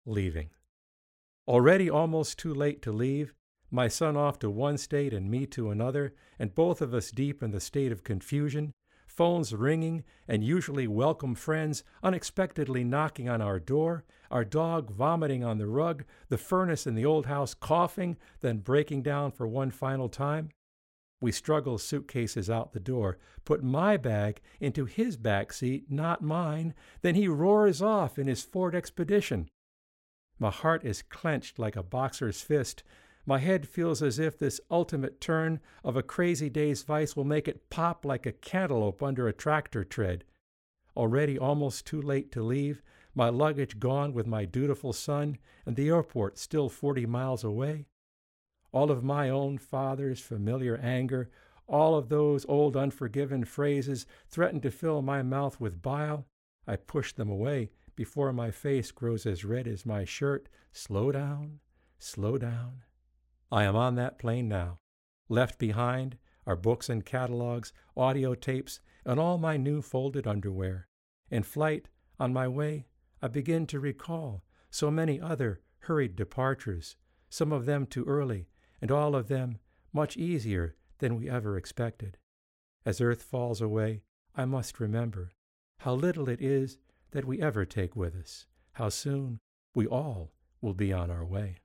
Leaving. Already almost too late to leave, my son off to one state and me to another, and both of us deep in the state of confusion, phones ringing, and usually welcome friends unexpectedly knocking on our door, our dog vomiting on the rug, the furnace in the old house coughing, then breaking down for one final time. We struggle suitcases out the door, put my bag into his back seat, not mine, then he roars off in his Ford Expedition. My heart is clenched like a boxer's fist. My head feels as if this ultimate turn of a crazy day's vice will make it pop like a cantaloupe under a tractor tread. Already almost too late to leave, my luggage gone with my dutiful son, and the airport still 40 miles away. All of my own father's familiar anger, all of those old unforgiven phrases threaten to fill my mouth with bile. I push them away before my face grows as red as my shirt. Slow down, slow down. I am on that plane now. Left behind are books and catalogs, audio tapes, and all my new folded underwear. In flight, on my way, I begin to recall so many other hurried departures, some of them too early, and all of them much easier than we ever expected. As earth falls away, I must remember how little it is that we ever take with us, how soon we all will be on our way.